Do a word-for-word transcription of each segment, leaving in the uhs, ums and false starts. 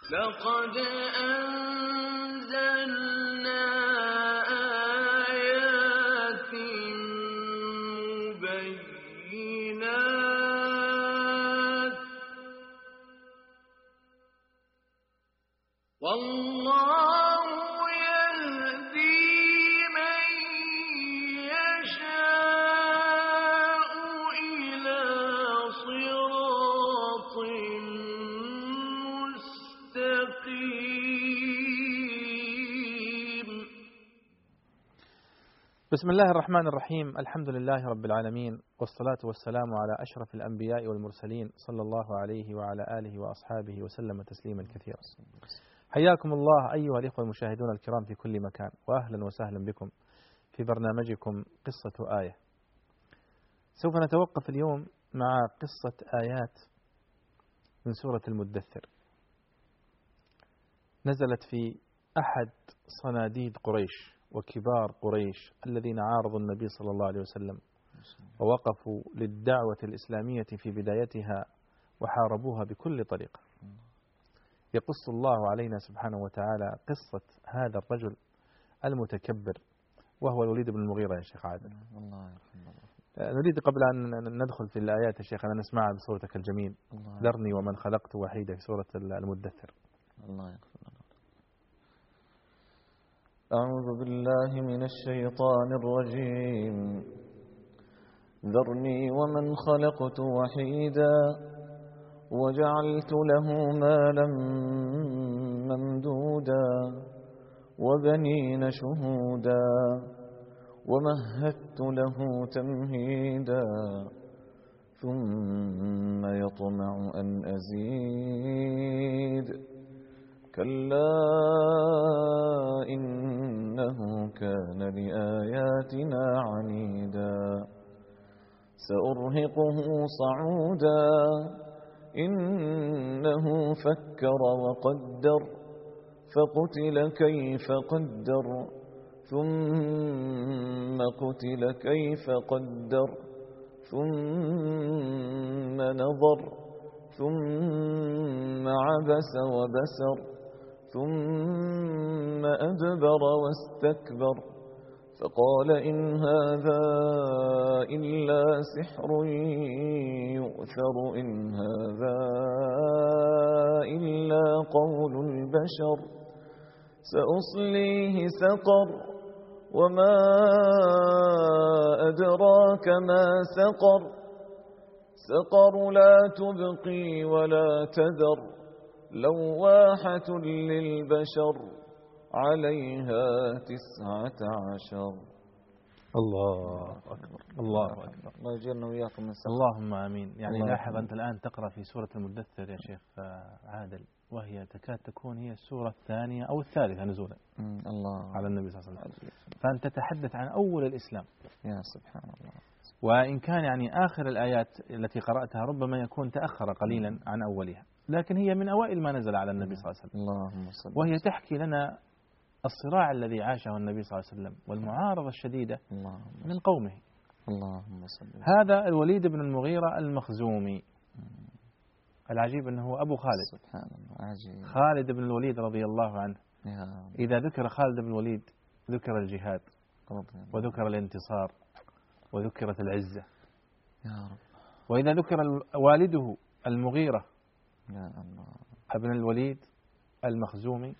لقد أنزلنا آيات مبينات والله يهدي من يشاء إلى صراط مستقيم. بسم الله الرحمن الرحيم. الحمد لله رب العالمين، والصلاة والسلام على أشرف الأنبياء والمرسلين صلى الله عليه وعلى آله وأصحابه وسلم تسليما كثيرا. حياكم الله أيها الإخوة المشاهدون الكرام في كل مكان، وأهلا وسهلا بكم في برنامجكم قصة آية. سوف نتوقف اليوم مع قصة آيات من سورة المدثر، نزلت في أحد صناديد قريش وكبار قريش الذين عارضوا النبي صلى الله عليه وسلم ووقفوا للدعوة الإسلامية في بدايتها وحاربوها بكل طريقة. يقص الله علينا سبحانه وتعالى قصة هذا الرجل المتكبر وهو الوليد بن المغيرة. يا شيخ عادل، الله يرحمه. نريد قبل أن ندخل في الآيات يا شيخ أن نسمعها بصوتك الجميل. ذرني ومن خلقت وحيدا في سورة المدثر. الله يغفر. أعوذ بالله من الشيطان الرجيم. ذرني ومن خلقت وحيدا وجعلت له مالا ممدودا وبنين شهودا ومهدت له تمهيدا ثم يطمع أن أزيد كلا إنه كان لآياتنا عنيدا سأرهقه صعودا إنه فكر وقدر فقتل كيف قدر ثم قتل كيف قدر ثم نظر ثم عبس وبسر ثم أدبر واستكبر فقال إن هذا إلا سحر يؤثر إن هذا إلا قول البشر سأصليه سقر وما أدراك ما سقر سقر لا تبقي ولا تذر لواحة للبشر عليها تسعة عشر. الله أكبر الله أكبر. الله يجعلنا وإياكم من السقر. اللهم آمين. يعني لاحظ أنت الآن تقرأ في سورة المدثر يا شيخ عادل، وهي تكاد تكون هي السورة الثانية أو الثالثة نزولا الله على النبي صلى الله عليه وسلم، فأنت تتحدث عن أول الإسلام. يا سبحان الله. وإن كان يعني آخر الآيات التي قرأتها ربما يكون تأخر قليلا عن أولها، لكن هي من أوائل ما نزل على النبي صلى الله عليه وسلم. اللهم صل. وهي تحكي لنا الصراع الذي عاشه النبي صلى الله عليه وسلم والمعارضة الشديدة من قومه. اللهم صل. هذا الوليد بن المغيرة المخزومي، العجيب أنه هو أبو خالد. سبحان الله. عجيب. خالد بن الوليد رضي الله عنه. يا إذا ذكر خالد بن الوليد ذكر الجهاد وذكر الانتصار وذكرت العزة يا رب. وإذا ذكر والده المغيرة يا الله ابن الوليد المخزومي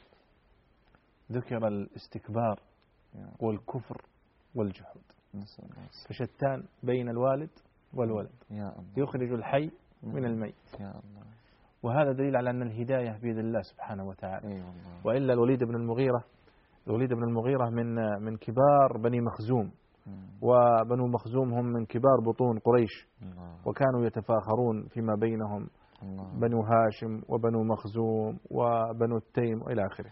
ذكر الاستكبار والكفر والجحود. فشتان بين الوالد والولد، يا الله. يخرج الحي من الميت. يا الله. وهذا دليل على أن الهداية بيد الله سبحانه وتعالى. أي والله. وإلا الوليد بن المغيرة الوليد بن المغيرة من من كبار بني مخزوم، وبنو مخزوم هم من كبار بطون قريش، وكانوا يتفاخرون فيما بينهم الله. بنو هاشم وبنو مخزوم وبنو التيم وإلى آخره.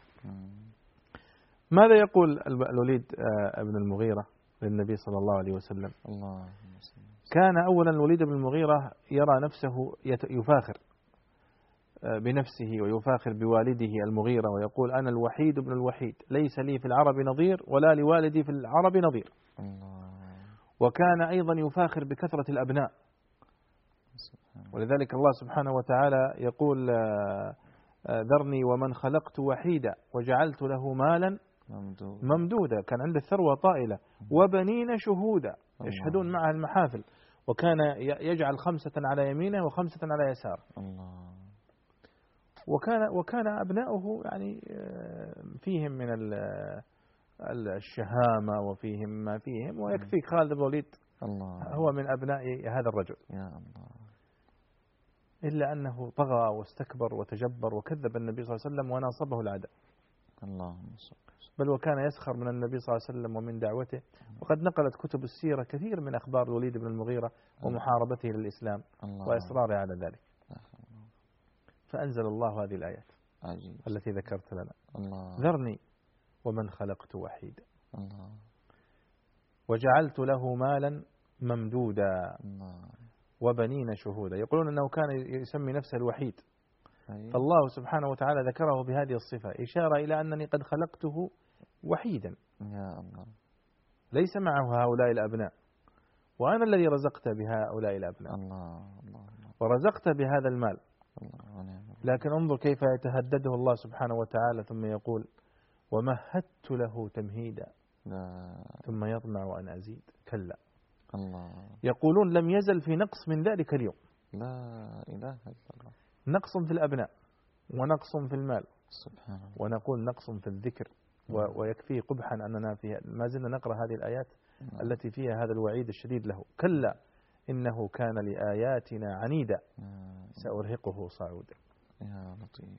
ماذا يقول الوليد بن المغيرة للنبي صلى الله عليه وسلم؟ الله. كان أولا الوليد بن المغيرة يرى نفسه يفاخر بنفسه ويفاخر بوالده المغيرة ويقول أنا الوحيد ابن الوحيد، ليس لي في العرب نظير ولا لوالدي في العرب نظير. الله. وكان أيضا يفاخر بكثرة الأبناء، ولذلك الله سبحانه وتعالى يقول ذرني ومن خلقت وحيدا وجعلت له مالا ممدود ممدودا، كان عنده ثروة طائلة، وبنين شهودا يشهدون معها المحافل، وكان يجعل خمسة على يمينه وخمسة على يساره. الله. وكان وكان أبناؤه يعني فيهم من الشهامة وفيهم ما فيهم، ويكفيك خالد بن الوليد الله. هو من أبناء هذا الرجل، يا الله. إلا أنه طغى واستكبر وتجبر وكذب النبي صلى الله عليه وسلم وناصبه العداء. اللهم صل. بل وكان يسخر من النبي صلى الله عليه وسلم ومن دعوته، وقد نقلت كتب السيرة كثير من أخبار الوليد بن المغيرة ومحاربته للإسلام الله. وإصراره على ذلك. فأنزل الله هذه الآيات عجيب. التي ذكرت لنا. الله. ذرني ومن خلقت وحيدا الله. وجعلت له مالا ممدودا الله. وبنين شهودا. يقولون أنه كان يسمي نفسه الوحيد، أيوة. فالله سبحانه وتعالى ذكره بهذه الصفة إشارة إلى أنني قد خلقته وحيدا، يا الله. ليس معه هؤلاء الأبناء، وأنا الذي رزقت بهؤلاء الأبناء الله. الله. ورزقت بهذا المال. الله. ونعم. لكن انظر كيف يتهدده الله سبحانه وتعالى، ثم يقول ومهدت له تمهيدا لا. ثم يطمع أن أزيد. كلا. الله. يقولون لم يزل في نقص من ذلك اليوم، لا إله إلا الله. نقص في الأبناء ونقص في المال، سبحان الله. ونقول نقص في الذكر. و- ويكفي قبحا أننا في ما زلنا نقرأ هذه الآيات نعم. التي فيها هذا الوعيد الشديد له. كلا إنه كان لآياتنا عنيدا نعم. سأرهقه صعودا. يا لطيف.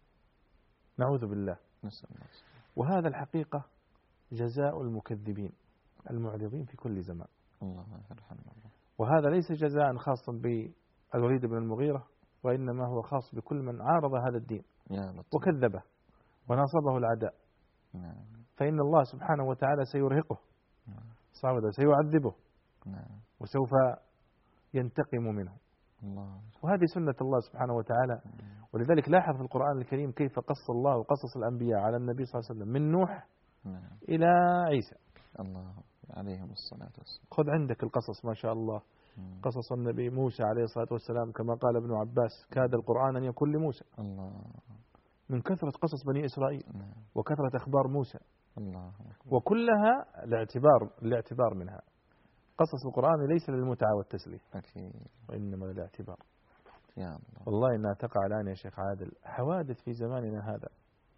نعوذ بالله. نسأل الله. وهذا الحقيقة جزاء المكذبين المعرضين في كل زمان. الله يرحم الله. وهذا ليس جزاء خاصا بالوليد بن المغيرة، وإنما هو خاص بكل من عارض هذا الدين يا لطيف. وكذبه وناصبه العداء، نعم. فإن الله سبحانه وتعالى سيرهقه نعم. صعودا، سيعذبه نعم. وسوف ينتقم منه. الله. وهذه سنة الله سبحانه وتعالى. ولذلك لاحظ في القرآن الكريم كيف قص الله قصص الأنبياء على النبي صلى الله عليه وسلم من نوح نعم. إلى عيسى. الله عليهم الصلاة والسلام. خذ عندك القصص ما شاء الله. مم. قصص النبي موسى عليه الصلاة والسلام كما قال ابن عباس كاد القرآن أن يكون لموسى، الله. من كثرة قصص بني إسرائيل نعم. وكثرة أخبار موسى، الله أكبر. وكلها الاعتبار الاعتبار منها. قصص القرآن ليس للمتعة والتسلية، أكيد. وإنما للاعتبار. يا الله. والله إنها تقع الآن يا شيخ عادل حوادث في زماننا هذا،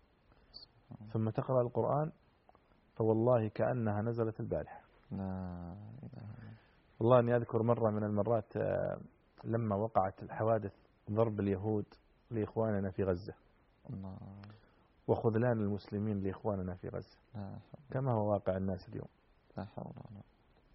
ثم تقرأ القرآن فوالله كأنها نزلت البارحة. لا إله إلا الله. والله أني أذكر مرة من المرات آه، لما وقعت الحوادث ضرب اليهود لإخواننا في غزة الله. وخذلان المسلمين لإخواننا في غزة لا حول. كما هو واقع الناس اليوم. لا حول ولا قوة.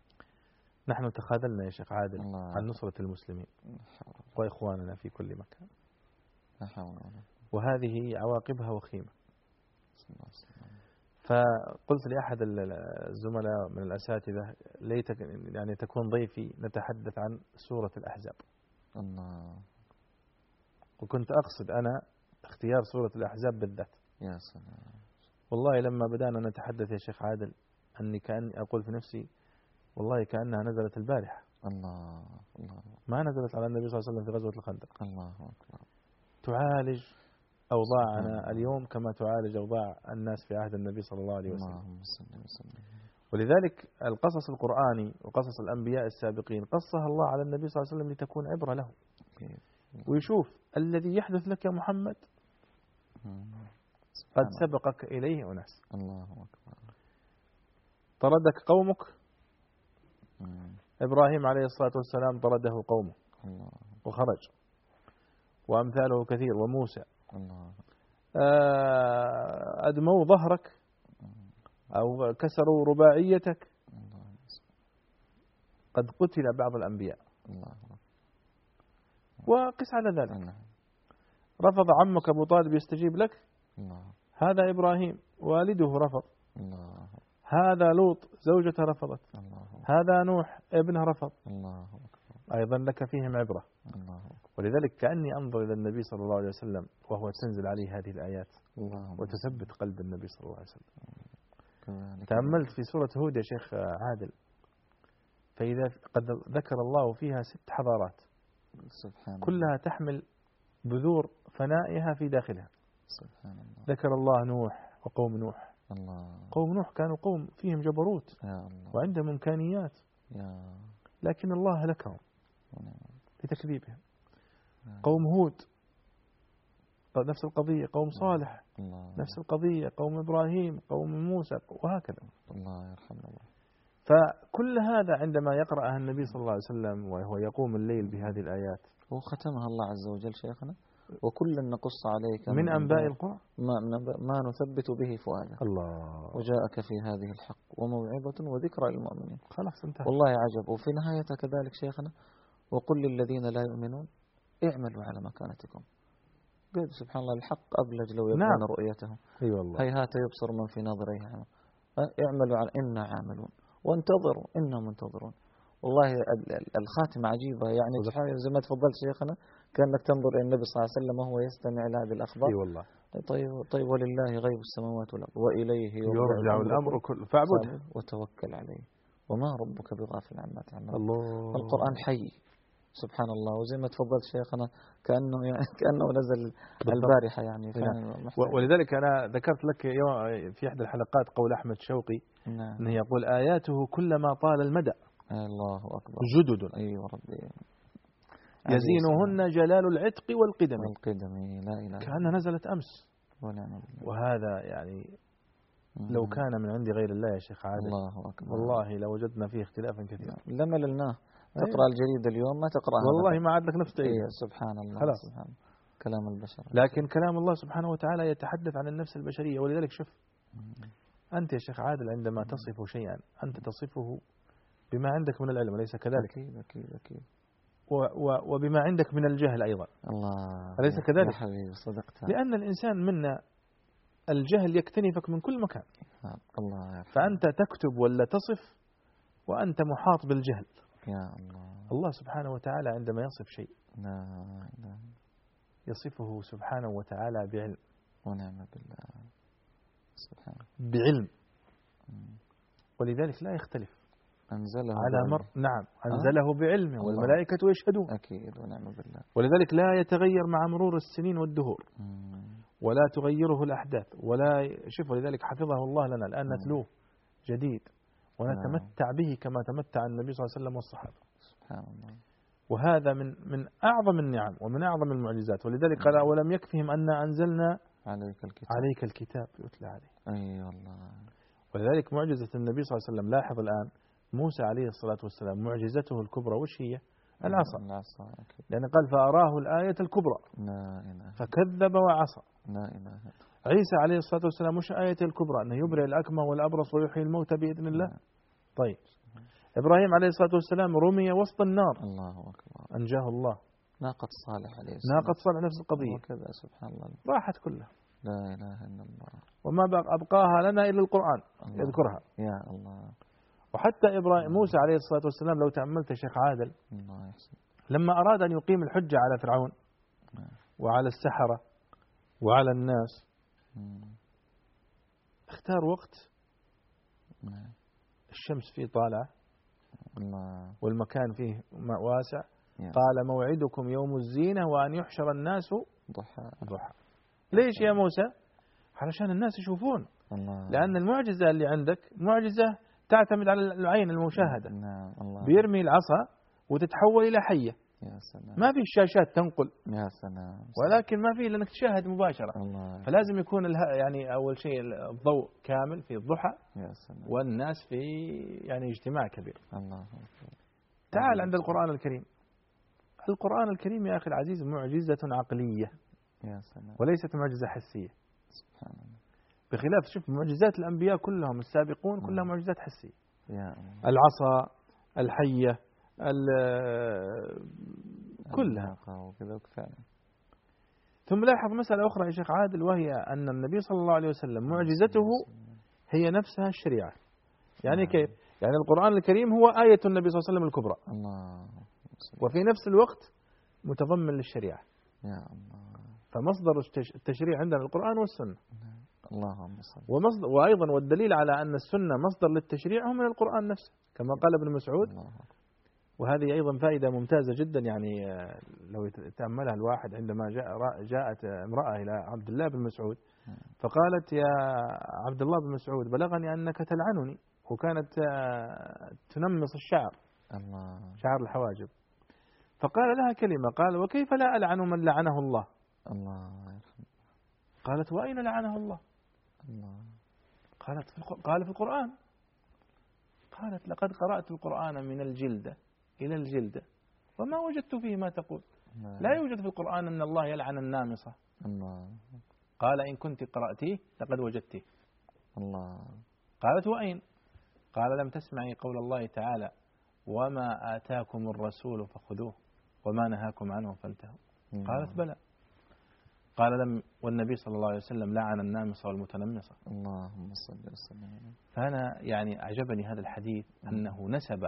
نحن تخاذلنا يا شيخ عادل الله. عن نصرة المسلمين لا حول ولا وإخواننا في كل مكان، لا حول ولا قوة. وهذه عواقبها وخيمة. صلى الله عليه وسلم. فقلت لأحد الزملاء من الأساتذة ليتك يعني تكون ضيفي نتحدث عن سورة الأحزاب، الله. وكنت أقصد أنا اختيار سورة الأحزاب بالذات. يا سلام. والله لما بدأنا نتحدث يا شيخ عادل أني كأني أقول في نفسي والله كأنها نزلت البارحة، الله. الله. ما نزلت على النبي صلى الله عليه وسلم في غزوة الخندق. الله أكبر. تعالج أوضاعنا سبحان اليوم كما تعالج أوضاع الناس في عهد النبي صلى الله عليه وسلم. اللهم صل وسلم. ولذلك القصص القرآني وقصص الأنبياء السابقين قصها الله على النبي صلى الله عليه وسلم لتكون عبرة له، أكيد. ويشوف الذي يحدث لك يا محمد مم. قد سبحان سبقك إليه أناس. الله أكبر. طردك قومك، مم. إبراهيم عليه الصلاة والسلام طرده قومه الله. وخرج، وأمثاله كثير، وموسى. الله. آه، أدموا ظهرك أو كسروا رباعيتك، الله. قد قتل بعض الأنبياء. الله. وقس على ذلك نعم. رفض عمك أبو طالب يستجيب لك، الله. هذا إبراهيم والده رفض، الله. هذا لوط زوجته رفضت، الله. هذا نوح ابنه رفض. الله أكبر. أيضا لك فيهم عبرة. الله أكبر. ولذلك كأني أنظر إلى النبي صلى الله عليه وسلم وهو تنزل عليه هذه الآيات اللهم وتثبت قلب النبي صلى الله عليه وسلم. كذلك. تأملت في سورة هود يا شيخ عادل، فإذا قد ذكر الله فيها ست حضارات سبحان كلها تحمل بذور فنائها في داخلها. سبحان الله. ذكر الله نوح وقوم نوح. الله. قوم نوح كانوا قوم فيهم جبروت يا الله. وعندهم إمكانيات، يا لكن الله هلكهم ونعم. لتكذيبهم. نعم. قوم هود نفس القضية، قوم صالح الله. نفس القضية، قوم إبراهيم، قوم موسى، وهكذا. الله يرحمه الله. فكل هذا عندما يقرأها النبي صلى الله عليه وسلم وهو يقوم الليل بهذه الآيات، وختمها الله عز وجل شيخنا: وكلا نقص عليك من أنباء القرى ما, من أنباء ما نثبت به فؤادك الله، وجاءك في هذه الحق وموعظة وذكرى للمؤمنين. خلاص انتهى. والله عجب. وفي نهاية كذلك شيخنا: وقل للذين لا يؤمنون اعملوا على مكانتكم. قد سبحان الله الحق أبلج لو يبغون نعم. رؤيته. اي والله. هيهات يبصر من في نظره عمى. اعملوا على إنا عاملون وانتظروا إنا منتظرون. والله الخاتمة عجيبة يعني سبحان الله. زي ما تفضلت شيخنا كأنك تنظر إلى النبي صلى الله عليه وسلم وهو يستمع إلى هذه الأخبار. اي والله. طيب طيب ولله غيب السماوات والأرض وإليه يرجع الأمر كله فاعبده وتوكل عليه وما ربك بغافل عما تعمل. الله. القرآن حي سبحان الله. وزي ما تفضلت شيخنا كأنه يعني كأنه نزل البارحة يعني. ولذلك أنا ذكرت لك في إحدى الحلقات قول أحمد شوقي نعم. أنه يقول آياته كلما طال المدى الله أكبر جدد. أيوة ربي. يزينهن جلال العتق والقدم والقدم لا إله. كأنها نزلت أمس. ونعم. وهذا يعني لو كان من عند غير الله يا شيخ عادل الله أكبر والله لوجدنا فيه اختلافا كثيرا. لما للناه تقرأ الجريدة اليوم ما تقرأها والله ما عاد لك نفس إيه سبحان الله. خلاص. سبحان كلام البشر. لكن كلام الله سبحانه وتعالى يتحدث عن النفس البشرية. ولذلك شوف أنت يا شيخ عادل عندما تصف شيئا أنت تصفه بما عندك من العلم أليس كذلك؟ أكيد أكيد أكيد. وبما عندك من الجهل أيضا الله أليس كذلك؟ يا حبيبي صدقت. لأن الإنسان منا الجهل يكتنفك من كل مكان. الله. فأنت تكتب ولا تصف وأنت محاط بالجهل. يا الله. الله سبحانه وتعالى عندما يصف شيء لا لا يصفه سبحانه وتعالى بعلم. ونعم بالله سبحانه. بعلم. ولذلك لا يختلف. أنزله على مر نعم أنزله آه؟ بعلمه والملائكة يشهدون. أكيد ونعم بالله. ولذلك لا يتغير مع مرور السنين والدهور. مم. ولا تغيره الأحداث ولا شوف. ولذلك حفظه الله لنا الآن نتلوه جديد ونتمتع به كما تمتع النبي صلى الله عليه وسلم والصحابة. سبحان الله. وهذا من من أعظم النعم ومن أعظم المعجزات. ولذلك قال ولم يكفهم أن أنزلنا عليك الكتاب عليك الكتاب يتلى عليه. أي والله. ولذلك معجزة النبي صلى الله عليه وسلم لاحظ الآن موسى عليه الصلاة والسلام معجزته الكبرى وش هي؟ العصا. العصا. لأن قال فأراه الآية الكبرى لا إله. فكذب وعصى. لا إله. عيسى عليه الصلاة والسلام وش آية الكبرى؟ أنه يبرئ الأكمى والأبرص ويحيي الموتى بإذن الله. طيب إبراهيم عليه الصلاة والسلام رمي وسط النار. الله أكبر. أنجاه الله. ناقة صالح عليه السلام. ناقة صالح نفس القضية. وكذا سبحان الله. راحت كلها. لا إله إلا الله. وما أبقاها لنا إلا القرآن الله. يذكرها. يا الله. وحتى إبراهيم موسى عليه الصلاة والسلام لو تأملت يا شيخ عادل الله يحسن. لما أراد أن يقيم الحجة على فرعون وعلى السحرة وعلى الناس اختار وقت الشمس فيه طالعة والمكان فيه واسع. قال موعدكم يوم الزينة وأن يحشر الناس ضحى ضحى. ليش يا موسى؟ علشان الناس يشوفون. الله. لأن المعجزة اللي عندك معجزة تعتمد على العين المشاهدة. نعم. الله. بيرمي العصا وتتحول إلى حية. يا سلام. ما في شاشات تنقل. يا سلام. ولكن ما في لأنك تشاهد مباشرة. الله. فلازم يكون يعني أول شيء الضوء كامل في الضحى. يا سلام. والناس في يعني اجتماع كبير. الله. تعال عند القرآن الكريم. القرآن الكريم يا أخي العزيز معجزة عقلية. يا سلام. وليست معجزة حسية. سبحان الله. بخلاف شوف معجزات الأنبياء كلهم السابقون كلها معجزات حسية. يا الله. العصا الحية كلها. ثم لاحظ مسألة أخرى يا شيخ عادل وهي أن النبي صلى الله عليه وسلم معجزته هي نفسها الشريعة. يعني كيف؟ يعني القرآن الكريم هو آية النبي صلى الله عليه وسلم الكبرى. الله. وفي نفس الوقت متضمن للشريعة. يا الله. فمصدر التشريع عندنا القرآن والسنة. اللهم صل. ومصدر وأيضا والدليل على أن السنة مصدر للتشريع هو من القرآن نفسه كما قال ابن مسعود وهذه أيضا فائدة ممتازة جدا، يعني لو يتأملها الواحد عندما جاء جاءت امرأة إلى عبد الله بن مسعود فقالت: يا عبد الله بن مسعود بلغني أنك تلعنني، وكانت تنمص الشعر الله شعر الحواجب، فقال لها كلمة، قال: وكيف لا ألعن من لعنه الله؟ الله قالت: وأين لعنه الله؟ الله قالت: في قال: في القرآن. قالت: لقد قرأت القرآن من الجلدة إلى الجلدة وما وجدت فيه ما تقول. لا يوجد في القرآن أن الله يلعن النامصة. الله قال: إن كنت قرأتيه لقد وجدته. الله قالت: وأين؟ قال: لم تسمعي قول الله تعالى: وما آتاكم الرسول فخذوه وما نهاكم عنه فانتهوا. قالت: بلى. قال: لم والنبي صلى الله عليه وسلم لعن النامصة والمتنمصة. اللهم صل وسلم. فأنا يعني أعجبني هذا الحديث أنه نسب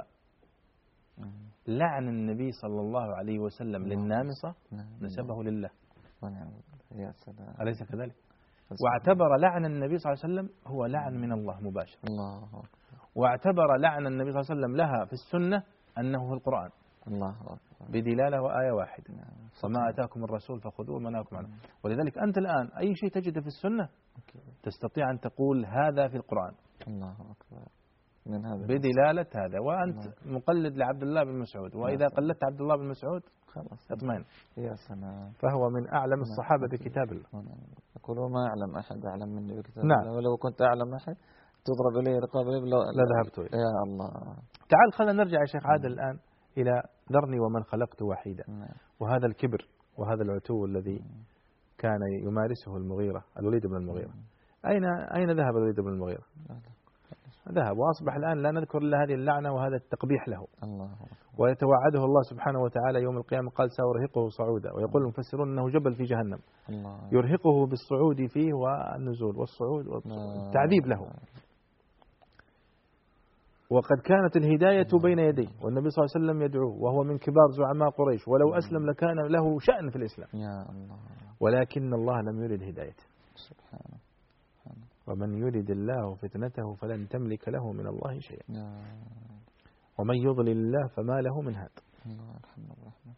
لعن النبي صلى الله عليه وسلم للنامصة، نسبه لله. يا سلام. أليس كذلك؟ واعتبر لعن النبي صلى الله عليه وسلم هو لعن من الله مباشر. الله. واعتبر لعن النبي صلى الله عليه وسلم لها في السنة أنه في القرآن. الله بدلالة وآية واحدة. فما أتاكم الرسول فخذوه وما نهاكم عنه. ولذلك أنت الآن أي شيء تجده في السنة تستطيع أن تقول هذا في القرآن. الله أكبر. من هذا بدلالة هذا. وأنت مقلد لعبد الله بن مسعود، وإذا قلدت عبد الله بن مسعود خلاص اطمئن. يا سلام. فهو من أعلم الصحابة بكتاب الله. أقول ما أعلم أحد أعلم مني بكتاب نعم. الله، ولو كنت أعلم أحد تضرب إليه رقاب لا ذهبت إليه. يا الله. تعال خلينا نرجع يا شيخ عادل الآن إلى ذرني ومن خلقت وحيدا. وهذا الكبر وهذا العتو الذي كان يمارسه المغيرة الوليد بن المغيرة، أين أين ذهب الوليد بن المغيرة؟ ذهب وأصبح الآن لا نذكر إلا هذه اللعنة وهذا التقبيح له. الله. ويتوعده الله سبحانه وتعالى يوم القيامة قال: سأرهقه صعودا. ويقول المفسرون أنه جبل في جهنم الله. يرهقه بالصعود فيه والنزول والصعود والتعذيب له. وقد كانت الهداية بين يديه والنبي صلى الله عليه وسلم يدعوه وهو من كبار زعماء قريش، ولو أسلم لكان له شأن في الإسلام. يا الله. ولكن الله لم يرد هدايته. سبحانه. ومن يرد الله فتنته فلن تملك له من الله شيئا. يا. ومن يضلل الله فما له من هاد. الله يرحمه الرحمة.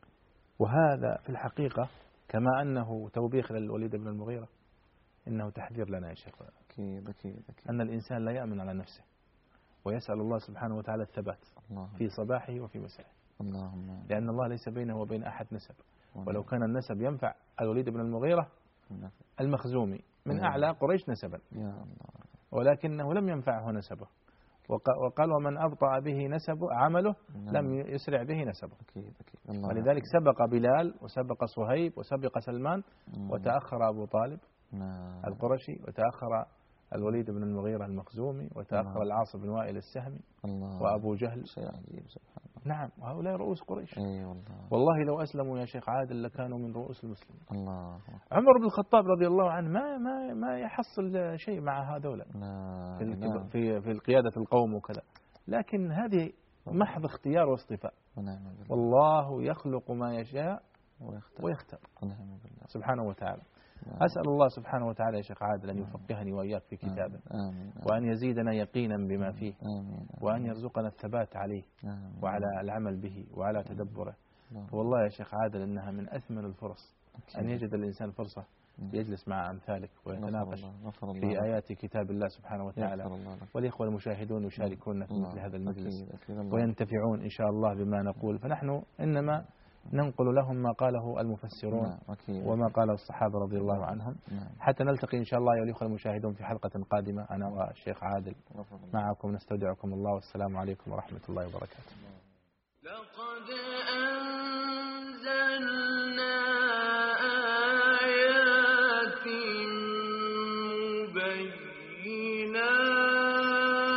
وهذا في الحقيقة كما أنه توبيخ للوليد بن المغيرة إنه تحذير لنا يا شيخ. أكيد أكيد أكيد. أن الإنسان لا يأمن على نفسه ويسأل الله سبحانه وتعالى الثبات الله. في صباحه وفي مسائه. اللهم. لأن الله ليس بينه وبين أحد نسب. ولو كان النسب ينفع الوليد بن المغيرة المخزومي من أعلى قريش نسبا، يا الله. ولكنه لم ينفعه نسبه. وقال: ومن أبطأ به نسبه عمله لم يسرع به نسبه. أكيد أكيد. الله. ولذلك سبق بلال وسبق صهيب وسبق سلمان وتأخر أبو طالب نعم. القرشي، وتأخر الوليد بن المغيرة المخزومي، وتأخر العاص بن وائل السهمي الله. وأبو جهل. شيء عجيب سبحان الله. نعم. وهؤلاء رؤوس قريش. أي والله. والله لو أسلموا يا شيخ عادل لكانوا من رؤوس المسلمين. الله. عمر بن الخطاب رضي الله عنه ما ما ما يحصل شيء مع هؤلاء في نعم. في في القيادة القوم وكذا، لكن هذه محض اختيار واصطفاء. ونعم بالله. والله يخلق ما يشاء ويختار. ويختار ونعم بالله. سبحانه وتعالى. نعم. أسأل الله سبحانه وتعالى يا شيخ عادل أن يفقهني وإياك في كتابه، آمين. وأن يزيدنا يقينا بما فيه، آمين. وأن يرزقنا الثبات عليه آمين. وعلى العمل به وعلى تدبره. والله يا شيخ عادل إنها من أثمن الفرص أن يجد الإنسان فرصة يجلس مع أمثالك ويتناقش في آيات كتاب الله سبحانه وتعالى، والإخوة المشاهدون يشاركون في مثل هذا المجلس وينتفعون إن شاء الله بما نقول. فنحن إنما ننقل لهم ما قاله المفسرون وما قاله الصحابة رضي الله عنهم، حتى نلتقي إن شاء الله يا الإخوة المشاهدون في حلقة قادمة أنا والشيخ عادل معكم. نستودعكم الله والسلام عليكم ورحمة الله وبركاته. لقد أنزلنا آيات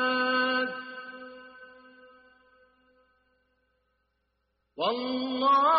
مبينات والله